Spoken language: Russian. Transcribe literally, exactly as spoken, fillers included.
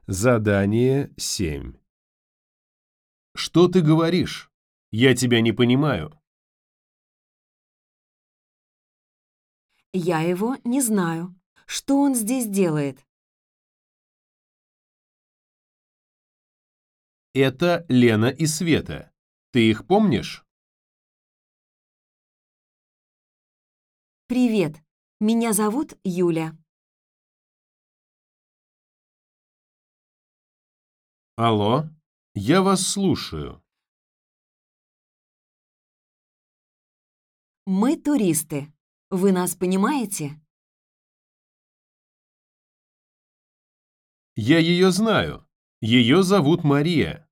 Задание семь. Что ты говоришь? Я тебя не понимаю. Я его не знаю. Что он здесь делает? Это Лена и Света. Ты их помнишь? Привет, меня зовут Юля. Алло, я вас слушаю. Мы туристы. Вы нас понимаете? Я ее знаю. Ее зовут Мария.